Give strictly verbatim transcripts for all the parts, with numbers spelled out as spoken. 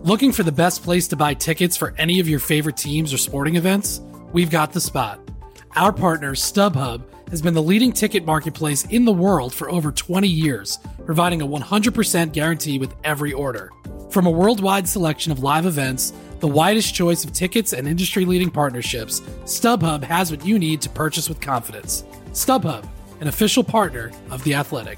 Looking for the best place to buy tickets for any of your favorite teams or sporting events? We've got the spot. Our partner, StubHub, has been the leading ticket marketplace in the world for over twenty years, providing a one hundred percent guarantee with every order. From a worldwide selection of live events, the widest choice of tickets and industry-leading partnerships, StubHub has what you need to purchase with confidence. StubHub, an official partner of The Athletic.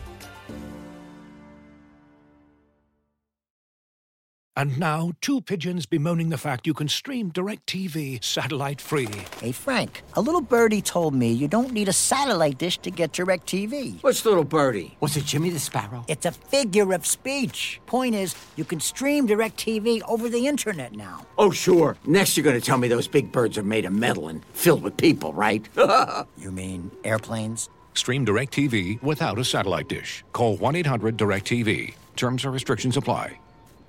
And now, two pigeons bemoaning the fact you can stream DirecTV satellite-free. Hey, Frank, a little birdie told me you don't need a satellite dish to get DirecTV. Which little birdie? Was it Jimmy the Sparrow? It's a figure of speech. Point is, you can stream DirecTV over the internet now. Oh, sure. Next you're going to tell me those big birds are made of metal and filled with people, right? You mean airplanes? Stream DirecTV without a satellite dish. Call one eight hundred direct T V. Terms and restrictions apply.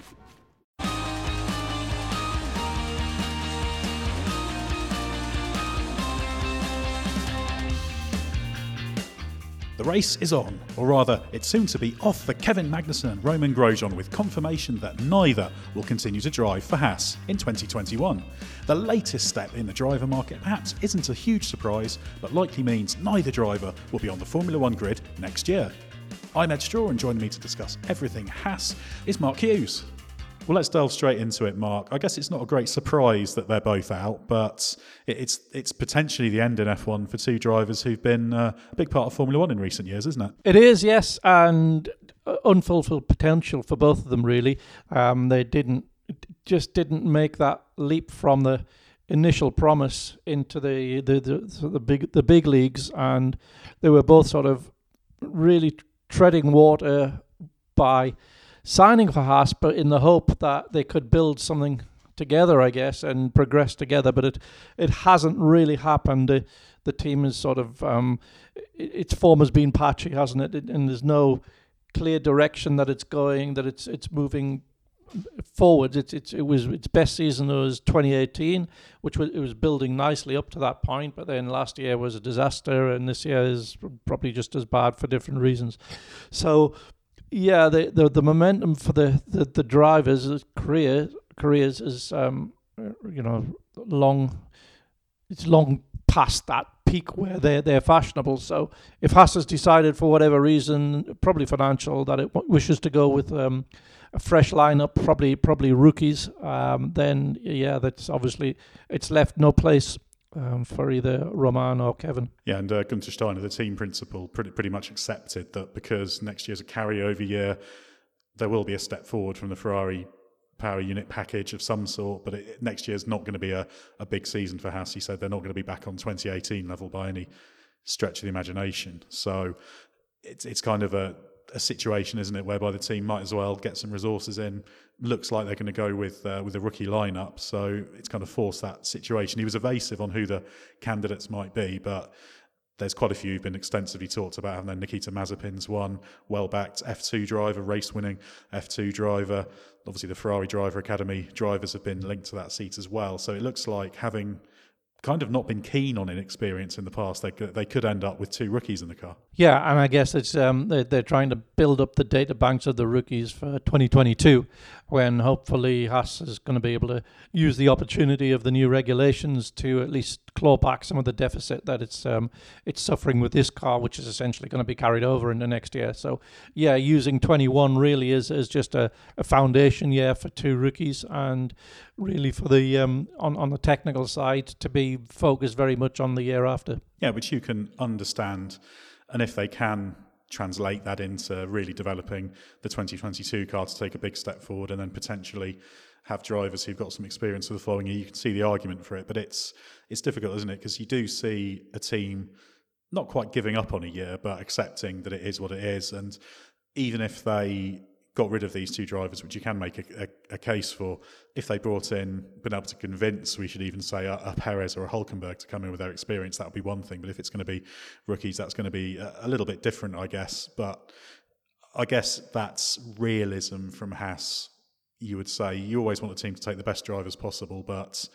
The race is on, or rather, it's soon to be off for Kevin Magnussen and Romain Grosjean, with confirmation that neither will continue to drive for Haas in twenty twenty-one. The latest step in the driver market perhaps isn't a huge surprise, but likely means neither driver will be on the Formula One grid next year. I'm Ed Straw, and joining me to discuss everything Haas is Mark Hughes. Well, let's delve straight into it, Mark. I guess it's not a great surprise that they're both out, but it's it's potentially the end in F one for two drivers who've been uh, a big part of Formula One in recent years, isn't it? It is, yes, and unfulfilled potential for both of them, really. Um, they didn't just didn't make that leap from the initial promise into the the the, the big the big leagues, and they were both sort of really treading water by signing for Haas, but in the hope that they could build something together, I guess, and progress together. But it it hasn't really happened. The, the team is sort of, um, its form has been patchy, hasn't it? And there's no clear direction that it's going, that it's it's moving forward. It's it's it was its best season was twenty eighteen, which was it was building nicely up to that point. But then last year was a disaster, and this year is probably just as bad for different reasons. So. Yeah, the, the the momentum for the, the, the drivers' career careers is um you know long it's long past that peak where they're they're fashionable. So if Haas has decided for whatever reason, probably financial, that it w- wishes to go with um, a fresh lineup, probably probably rookies, um, then yeah, that's obviously it's left no place Um, for either Romain or Kevin. Yeah, and uh, Gunther Steiner, the team principal, pretty, pretty much accepted that because next year's a carryover year, there will be a step forward from the Ferrari power unit package of some sort, but it, next year's not going to be a, a big season for Haas. He said they're not going to be back on twenty eighteen level by any stretch of the imagination. So it's it's kind of a, a situation, isn't it, whereby the team might as well get some resources in. Looks like they're going to go with uh, with a rookie lineup, so it's kind of forced that situation. He was evasive on who the candidates might be, but there's quite a few who've been extensively talked about. And then Nikita Mazepin's one, well-backed F two driver, race-winning F two driver. Obviously, the Ferrari Driver Academy drivers have been linked to that seat as well. So it looks like, having kind of not been keen on inexperience in the past, they could, they could end up with two rookies in the car. Yeah, and I guess it's um, they're, they're trying to build up the data banks of the rookies for twenty twenty-two, when hopefully Haas is going to be able to use the opportunity of the new regulations to at least claw back some of the deficit that it's um, it's suffering with this car, which is essentially going to be carried over into next year. So yeah, using twenty-one really is, is just a, a foundation year for two rookies, and really for the um, on, on the technical side to be focused very much on the year after. Yeah, which you can understand. And if they can translate that into really developing the twenty twenty-two car to take a big step forward, and then potentially have drivers who've got some experience for the following year, you can see the argument for it. But it's it's difficult, isn't it? Because you do see a team not quite giving up on a year, but accepting that it is what it is. And even if they got rid of these two drivers, which you can make a, a, a case for, if they brought in, been able to convince, we should even say, a, a Perez or a Hülkenberg to come in with their experience, that would be one thing. But if it's going to be rookies, that's going to be a, a little bit different, I guess. But I guess that's realism from Haas, you would say. You always want the team to take the best drivers possible, but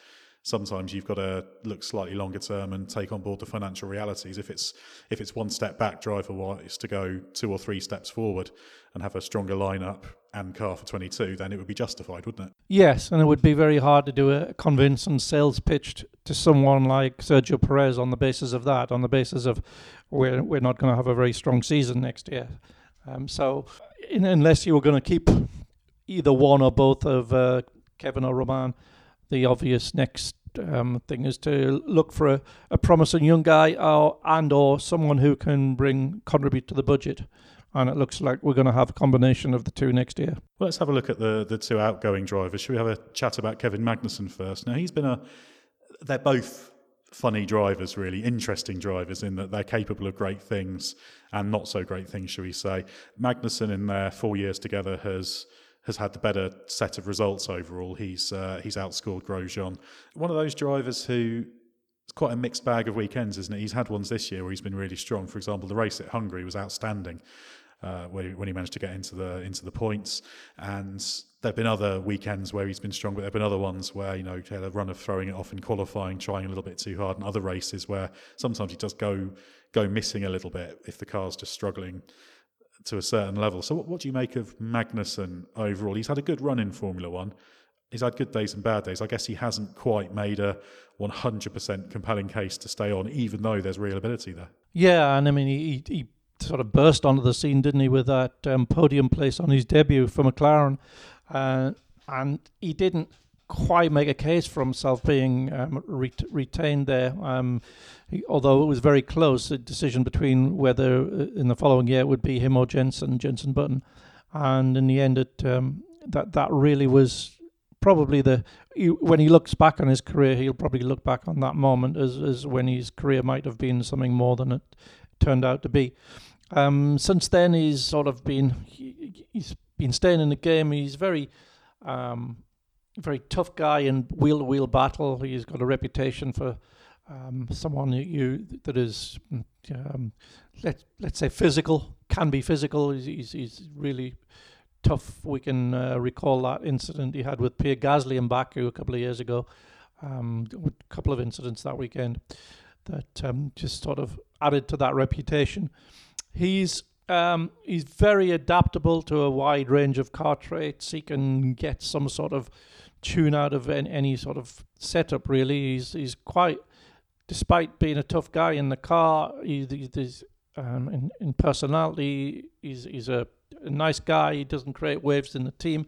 sometimes you've got to look slightly longer term and take on board the financial realities. If it's if it's one step back driver-wise to go two or three steps forward and have a stronger lineup and car for twenty-two, then it would be justified, wouldn't it? Yes, and it would be very hard to do a convincing sales pitch to someone like Sergio Perez on the basis of that, on the basis of we're we're not going to have a very strong season next year. Um, so in, unless you were going to keep either one or both of uh, Kevin or Romain, the obvious next um, thing is to look for a, a promising young guy or, and or someone who can bring contribute to the budget. And it looks like we're going to have a combination of the two next year. Well, let's have a look at the, the two outgoing drivers. Should we have a chat about Kevin Magnussen first? Now, he's been a... They're both funny drivers, really, interesting drivers in that they're capable of great things and not so great things, shall we say. Magnussen, in their four years together, has... has had the better set of results overall. He's uh, he's outscored Grosjean. One of those drivers who it's quite a mixed bag of weekends, isn't it? He's had ones this year where he's been really strong. For example, the race at Hungary was outstanding uh, when, he, when he managed to get into the into the points. And there have been other weekends where he's been strong, but there have been other ones where, you know, he had a run of throwing it off in qualifying, trying a little bit too hard, and other races where sometimes he does go go missing a little bit if the car's just struggling to a certain level. So what, what do you make of Magnussen overall? He's had a good run in Formula One. He's had good days and bad days. I guess he hasn't quite made a one hundred percent compelling case to stay on, even though there's real ability there. Yeah, and I mean, he, he sort of burst onto the scene, didn't he, with that um, podium place on his debut for McLaren. Uh, and he didn't quite make a case for himself being um, ret- retained there. Um, he, although it was very close, a decision between whether uh, in the following year it would be him or Jenson, Jenson Button. And in the end, it um, that that really was probably the... He, when he looks back on his career, he'll probably look back on that moment as, as when his career might have been something more than it turned out to be. Um, since then, he's sort of been... He, he's been staying in the game. He's very... Um, very tough guy in wheel-to-wheel battle. He's got a reputation for um, someone who, you, that is, um, let, let's say, physical, can be physical. He's, he's, he's really tough. We can uh, recall that incident he had with Pierre Gasly in Baku a couple of years ago, um, a couple of incidents that weekend that um, just sort of added to that reputation. He's Um, he's very adaptable to a wide range of car traits. He can get some sort of tune out of any, any sort of setup, really. He's he's quite, despite being a tough guy in the car, he, he's, um, in, in personality, he's, he's a, a nice guy. He doesn't create waves in the team.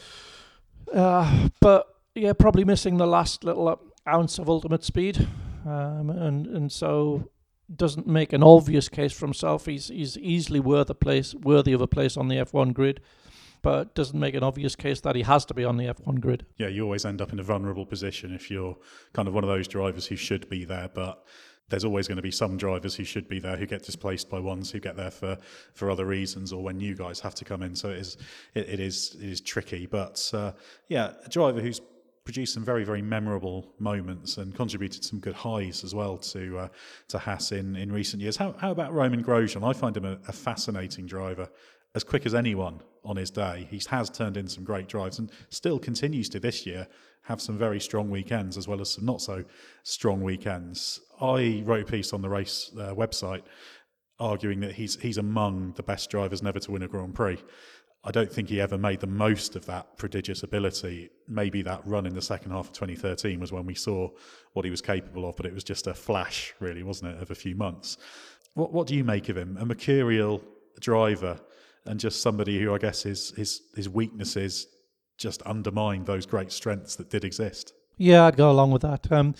Uh, but, yeah, probably missing the last little ounce of ultimate speed. Um, and, and so... doesn't make an obvious case for himself. He's he's easily worth a place, worthy of a place on the F one grid, but doesn't make an obvious case that he has to be on the F one grid. Yeah, you always end up in a vulnerable position if you're kind of one of those drivers who should be there, but there's always going to be some drivers who should be there who get displaced by ones who get there for, for other reasons, or when new guys have to come in. So it is it, it is it is tricky, but uh, yeah, a driver who's produced some very, very memorable moments and contributed some good highs as well to uh, to Haas in, in recent years. How how about Romain Grosjean? I find him a, a fascinating driver, as quick as anyone on his day. He has turned in some great drives and still continues to this year have some very strong weekends as well as some not so strong weekends. I wrote a piece on the race uh, website arguing that he's he's among the best drivers never to win a Grand Prix. I don't think he ever made the most of that prodigious ability. Maybe that run in the second half of twenty thirteen was when we saw what he was capable of, but it was just a flash, really, wasn't it, of a few months. What what do you make of him? A mercurial driver and just somebody who I guess his his, his weaknesses just undermined those great strengths that did exist. Yeah, I'd go along with that. Um,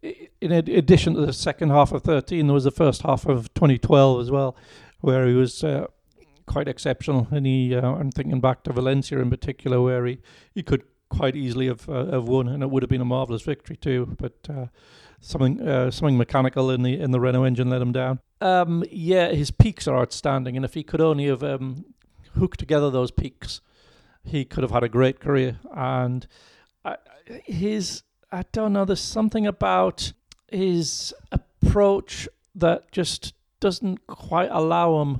in addition to the second half of thirteen, there was the first half of twenty twelve as well, where he was... Uh, quite exceptional, and he uh, I'm thinking back to Valencia in particular, where he, he could quite easily have uh, have won, and it would have been a marvellous victory too, but uh, something uh, something mechanical in the in the Renault engine let him down. Um, yeah, his peaks are outstanding, and if he could only have um, hooked together those peaks, he could have had a great career. And uh, his I don't know, there's something about his approach that just doesn't quite allow him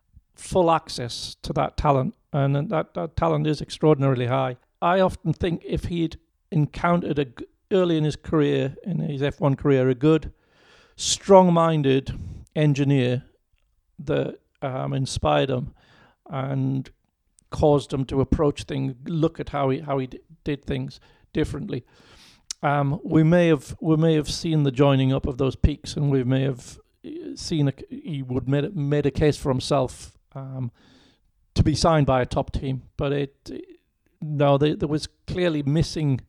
full access to that talent, and that, that talent is extraordinarily high. I often think if he'd encountered a, early in his career, in his F one career, a good, strong-minded engineer that um, inspired him and caused him to approach things, look at how he how he d- did things differently. Um, we may have we may have seen the joining up of those peaks, and we may have seen a, he would made made a case for himself um, to be signed by a top team, but it no, they, there was clearly missing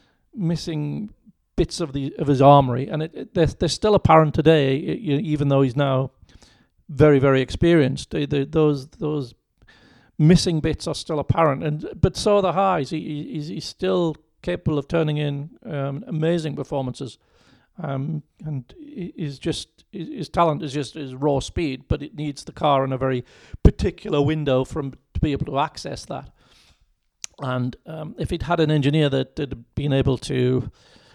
missing bits of the of his armory, and it, it, they're they're still apparent today, even though he's now very very experienced. They, they, those those missing bits are still apparent, and but so are the highs. He, he's, he's still capable of turning in um, amazing performances, um, and is just his talent is just his raw speed, but it needs the car in a very particular window for him to be able to access that. And um, if he'd had an engineer that had been able to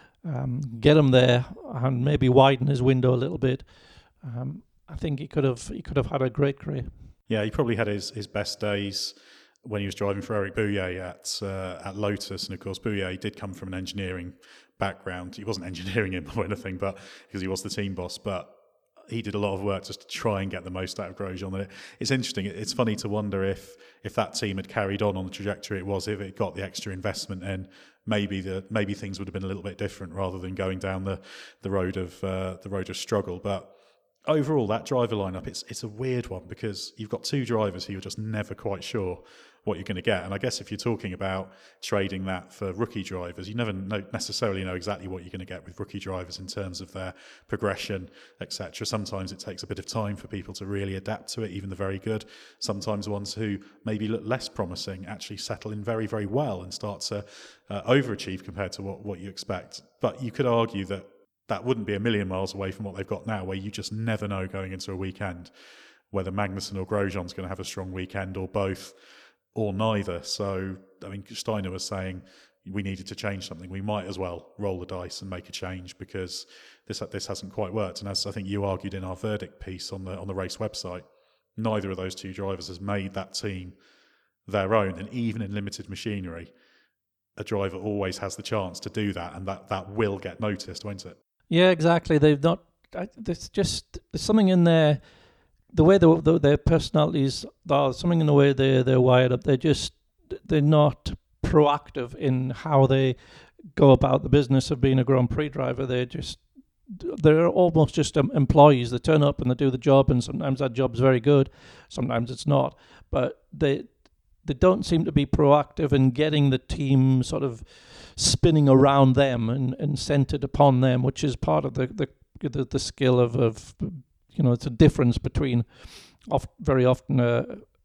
um, get him there and maybe widen his window a little bit, um, I think he could have he could have had a great career. Yeah, he probably had his, his best days when he was driving for Eric Bouyer at uh, at Lotus, and of course Bouyer did come from an engineering background. He wasn't engineering him or anything, but because he was the team boss, but he did a lot of work just to try and get the most out of Grosjean. And it, it's interesting. It's funny to wonder if if that team had carried on on the trajectory it was, if it got the extra investment in, maybe the maybe things would have been a little bit different rather than going down the the road of uh, the road of struggle. But overall, that driver lineup, it's it's a weird one because you've got two drivers who you're just never quite sure what you're going to get. And I guess if you're talking about trading that for rookie drivers, you never know, necessarily know exactly what you're going to get with rookie drivers in terms of their progression, et cetera. Sometimes it takes a bit of time for people to really adapt to it, even the very good. Sometimes ones who maybe look less promising actually settle in very, very well and start to uh, overachieve compared to what, what you expect. But you could argue that that wouldn't be a million miles away from what they've got now, where you just never know going into a weekend whether Magnussen or Grosjean's going to have a strong weekend, or both, or neither. So, I mean, Steiner was saying we needed to change something. We might as well roll the dice and make a change because this this hasn't quite worked. And as I think you argued in our verdict piece on the on the race website, neither of those two drivers has made that team their own. And even in limited machinery, a driver always has the chance to do that, and that, that will get noticed, won't it? Yeah, exactly. They've not. There's just there's something in there. The way the, the, their personalities are, something in the way they they're wired up. They're just they're not proactive in how they go about the business of being a Grand Prix driver. They're just they're almost just um, employees. They turn up and they do the job, and sometimes that job's very good, sometimes it's not. But they they don't seem to be proactive in getting the team sort of spinning around them and, and centered upon them, which is part of the the the, the skill of, of you know, it's a difference between oft, very often a,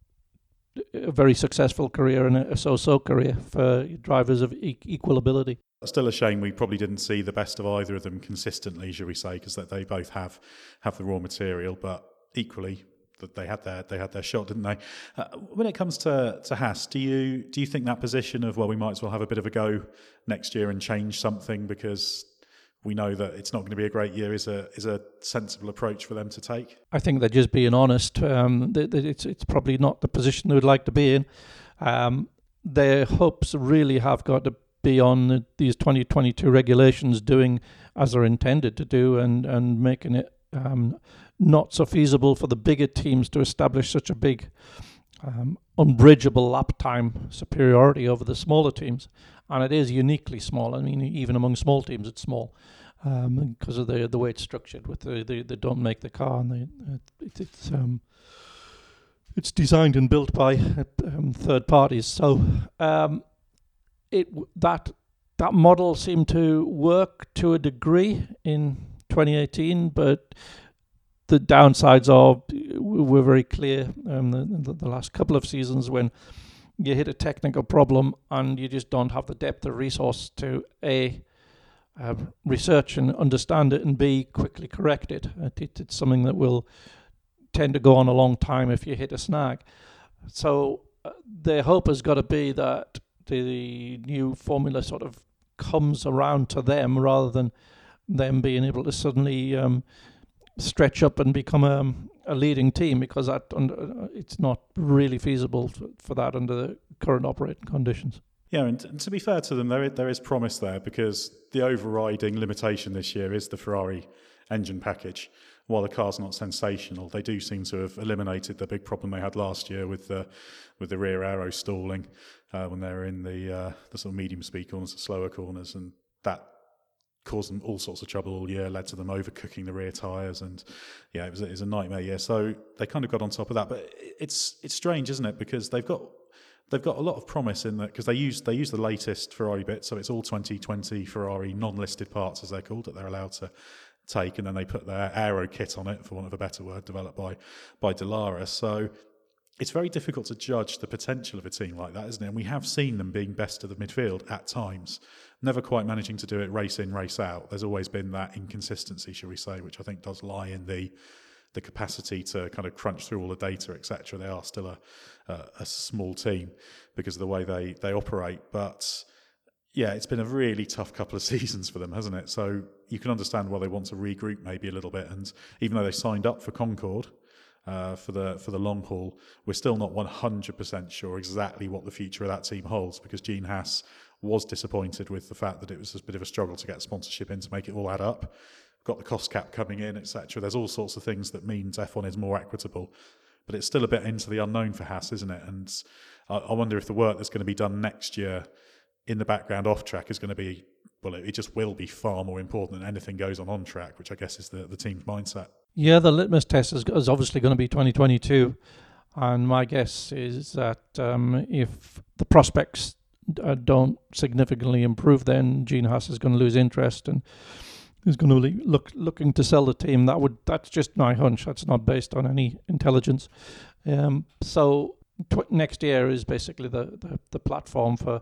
a very successful career and a, a so-so career for drivers of e- equal ability. Still a shame we probably didn't see the best of either of them consistently, shall we say, because that they both have have the raw material, but equally that they had their they had their shot, didn't they? Uh, when it comes to to Haas, do you do you think that position of, well, we might as well have a bit of a go next year and change something because we know that it's not going to be a great year, is a is a sensible approach for them to take? I think they're just being honest. Um, they, they, it's it's probably not the position they would like to be in. Um, their hopes really have got to be on the, these twenty twenty-two regulations doing as they're intended to do, and and making it um, not so feasible for the bigger teams to establish such a big um, unbridgeable lap time superiority over the smaller teams. And it is uniquely small. I mean, even among small teams, it's small um, because of the the way it's structured. With the they, they don't make the car, and they, uh, it, it's um, it's designed and built by um, third parties. So um, it that that model seemed to work to a degree in twenty eighteen, but the downsides are were very clear. Um, the, the last couple of seasons when you hit a technical problem and you just don't have the depth of resource to A, uh, research and understand it, and B, quickly correct it. it. It's something that will tend to go on a long time if you hit a snag. So uh, their hope has got to be that the new formula sort of comes around to them rather than them being able to suddenly um, stretch up and become a, a leading team, because that under, it's not really feasible for, for that under the current operating conditions. Yeah, and, and to be fair to them, there there is promise there, because the overriding limitation this year is the Ferrari engine package. While the car's not sensational, they do seem to have eliminated the big problem they had last year with the with the rear aero stalling uh, when they were in the uh, the sort of medium speed corners, the slower corners, and that caused them all sorts of trouble all year. Led to them overcooking the rear tyres, and yeah, it was it was a nightmare year. So they kind of got on top of that. But it's it's strange, isn't it? Because they've got they've got a lot of promise in that, because they use they use the latest Ferrari bits, so it's all twenty twenty Ferrari non-listed parts, as they're called, that they're allowed to take, and then they put their aero kit on it, for want of a better word, developed by by Dallara. So it's very difficult to judge the potential of a team like that, isn't it? And we have seen them being best of the midfield at times, never quite managing to do it race in, race out. There's always been that inconsistency, shall we say, which I think does lie in the the capacity to kind of crunch through all the data, et cetera. They are still a, a a small team because of the way they they operate, but yeah, it's been a really tough couple of seasons for them, hasn't it? So you can understand why they want to regroup maybe a little bit. And even though they signed up for Concorde uh, for the for the long haul, we're still not one hundred percent sure exactly what the future of that team holds, because Gene Haas was disappointed with the fact that it was a bit of a struggle to get sponsorship in to make it all add up. Got the cost cap coming in, et cetera. There's all sorts of things that means F one is more equitable. But it's still a bit into the unknown for Haas, isn't it? And I, I wonder if the work that's going to be done next year in the background off track is going to be, well, it just will be far more important than anything goes on on track, which I guess is the, the team's mindset. Yeah, the litmus test is, is obviously going to be twenty twenty-two. And my guess is that um, if the prospects uh, don't significantly improve, then Gene Haas is going to lose interest and is going to look looking to sell the team. That would that's just my hunch. That's not based on any intelligence. Um, so tw- next year is basically the, the, the platform for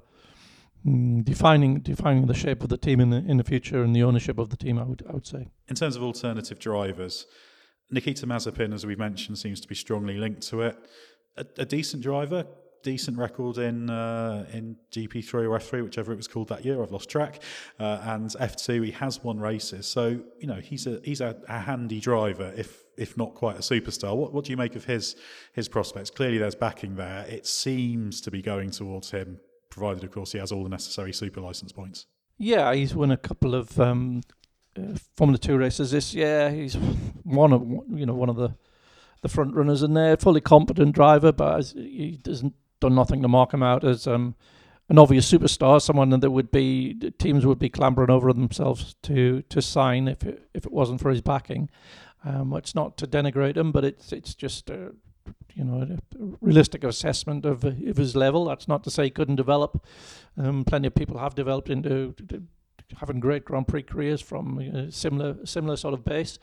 mm, defining defining the shape of the team in the in the future and the ownership of the team. I would I would say. In terms of alternative drivers, Nikita Mazepin, as we mentioned, seems to be strongly linked to it. A, a decent driver. Decent record in uh, in G P three or F three, whichever it was called that year. I've lost track. Uh, and F two, he has won races, so you know he's a he's a, a handy driver, if if not quite a superstar. What what do you make of his his prospects? Clearly, there's backing there. It seems to be going towards him, provided, of course, he has all the necessary super license points. Yeah, he's won a couple of um, uh, Formula Two races this year. He's one of you know one of the the front runners in there. Fully competent driver, but he doesn't. Done nothing to mark him out as um, an obvious superstar, someone that would be teams would be clambering over themselves to to sign if it, if it wasn't for his backing. Um, it's not to denigrate him, but it's it's just a, you know a realistic assessment of, of his level. That's not to say he couldn't develop. Um, plenty of people have developed into having great Grand Prix careers from a similar similar sort of base.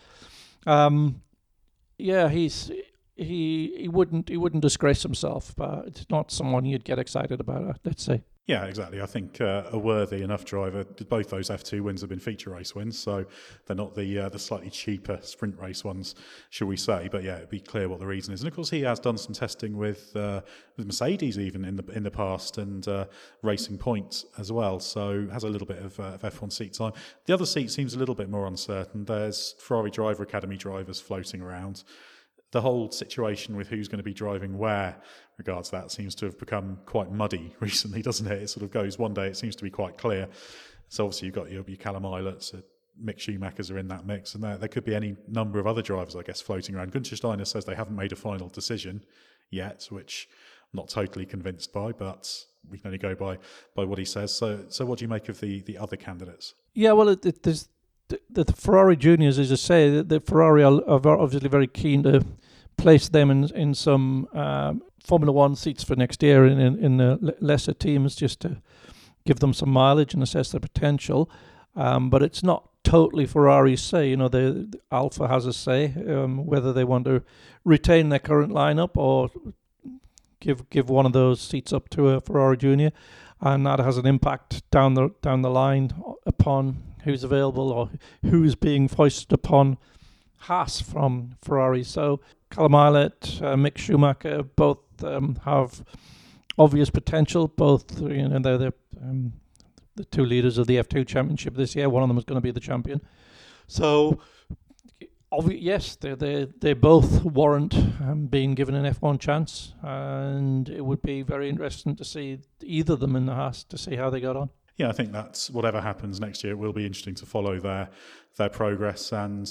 Um, yeah, he's. He he wouldn't he wouldn't disgrace himself, but it's not someone you'd get excited about, let's say. Yeah, exactly. I think uh, a worthy enough driver. Both those F two wins have been feature race wins, so they're not the uh, the slightly cheaper sprint race ones, shall we say? But yeah, it'd be clear what the reason is. And of course, he has done some testing with uh, with Mercedes even in the in the past, and uh, Racing Point as well. So has a little bit of, uh, of F one seat time. The other seat seems a little bit more uncertain. There's Ferrari Driver Academy drivers floating around. The whole situation with who's going to be driving where regards that seems to have become quite muddy recently, doesn't it? It sort of goes one day, it seems to be quite clear. So obviously you've got your, your Callum Ilots, uh, Mick Schumachers are in that mix, and there, there could be any number of other drivers, I guess, floating around. Günther Steiner says they haven't made a final decision yet, which I'm not totally convinced by, but we can only go by, by what he says. So so what do you make of the, the other candidates? Yeah, well, it, it, there's The, the Ferrari juniors, as I say, the, the Ferrari are, are obviously very keen to place them in in some um, Formula One seats for next year in, in, in the lesser teams, just to give them some mileage and assess their potential. Um, but it's not totally Ferrari's say. You know, the, the Alpha has a say um, whether they want to retain their current lineup or give give one of those seats up to a Ferrari junior, and that has an impact down the down the line upon who's available or who's being foisted upon Haas from Ferrari. So Callum Ilott, uh, Mick Schumacher, both um, have obvious potential. Both, you know, they're the, um, the two leaders of the F two Championship this year. One of them is going to be the champion. So Obvi- yes, they they they both warrant um, being given an F one chance, and it would be very interesting to see either of them in the Haas to see how they got on. Yeah, I think that's whatever happens next year. It will be interesting to follow their their progress. And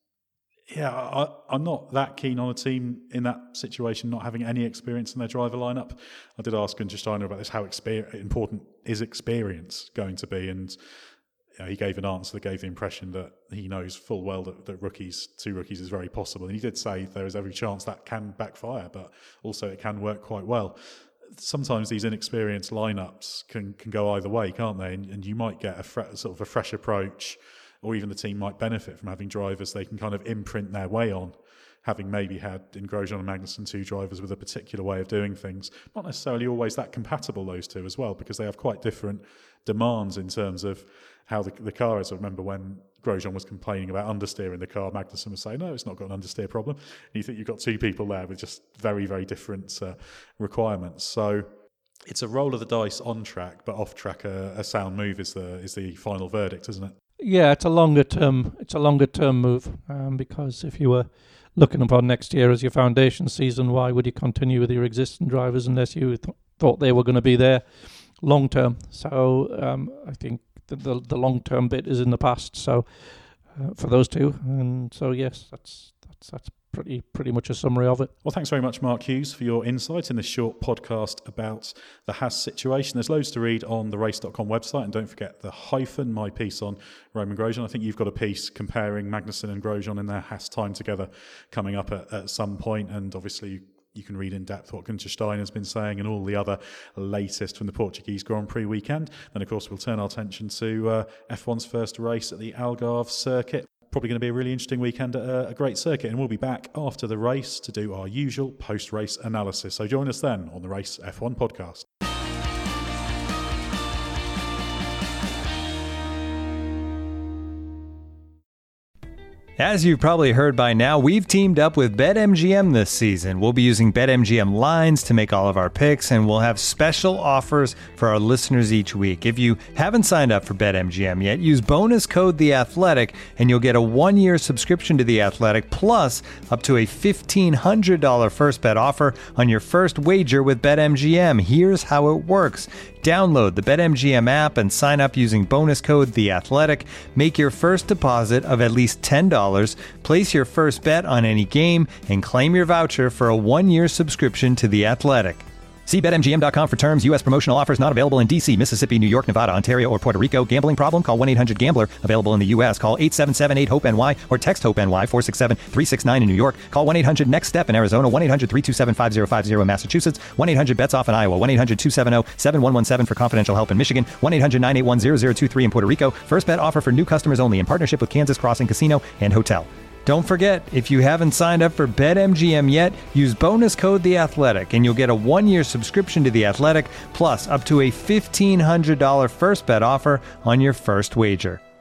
yeah, I, I'm not that keen on a team in that situation not having any experience in their driver lineup. I did ask Günther Steiner about this: how exper- important is experience going to be? And you know, he gave an answer that gave the impression that he knows full well that, that rookies, two rookies, is very possible. And he did say there is every chance that can backfire, but also it can work quite well. Sometimes these inexperienced lineups can, can go either way, can't they? And, and you might get a fre- sort of a fresh approach, or even the team might benefit from having drivers they can kind of imprint their way on, having maybe had in Grosjean and Magnussen two drivers with a particular way of doing things. Not necessarily always that compatible, those two as well, because they have quite different demands in terms of how the, the car is. I remember when Grosjean was complaining about understeer in the car, Magnussen was saying, no, it's not got an understeer problem. And you think you've got two people there with just very, very different uh, requirements. So it's a roll of the dice on track, but off track, a, a sound move is the is the final verdict, isn't it? Yeah, it's a longer term. It's a longer term move um, because if you were looking upon next year as your foundation season, why would you continue with your existing drivers unless you th- thought they were going to be there long term? So um, I think the the, the long term bit is in the past. So uh, for those two, and so yes, that's that's that's pretty pretty much a summary of it. Well, thanks very much, Mark Hughes, for your insight in this short podcast about the Haas situation. There's loads to read on the race dot com website, and don't forget the hyphen, my piece on Roman Grosjean. I think you've got a piece comparing Magnussen and Grosjean in their Haas time together coming up at, at some point, and obviously you can read in depth what Günther Steiner has been saying and all the other latest from the Portuguese Grand Prix weekend. Then, of course, we'll turn our attention to uh, F one's first race at the Algarve circuit. Probably going to be a really interesting weekend at a, a great circuit, and we'll be back after the race to do our usual post-race analysis. So join us then on the Race F one podcast. As you've probably heard by now, we've teamed up with BetMGM this season. We'll be using BetMGM lines to make all of our picks, and we'll have special offers for our listeners each week. If you haven't signed up for BetMGM yet, use bonus code The Athletic, and you'll get a one-year subscription to The Athletic, plus up to a fifteen hundred dollars first bet offer on your first wager with BetMGM. Here's how it works. Download the BetMGM app and sign up using bonus code The Athletic. Make your first deposit of at least ten dollars, place your first bet on any game, and claim your voucher for a one-year subscription to The Athletic. See Bet M G M dot com for terms. U S promotional offers not available in D C, Mississippi, New York, Nevada, Ontario, or Puerto Rico. Gambling problem? Call one eight hundred gambler. Available in the U S. Call eight seven seven eight hope N Y or text HOPE-NY four six seven three six nine in New York. Call one eight hundred next step in Arizona. one eight hundred three two seven five zero five zero in Massachusetts. one eight hundred bets off in Iowa. one eight hundred two seven zero seven one one seven for confidential help in Michigan. one eight hundred nine eight one zero zero two three in Puerto Rico. First bet offer for new customers only in partnership with Kansas Crossing Casino and Hotel. Don't forget, if you haven't signed up for BetMGM yet, use bonus code The Athletic, and you'll get a one-year subscription to The Athletic, plus up to a fifteen hundred dollars first bet offer on your first wager.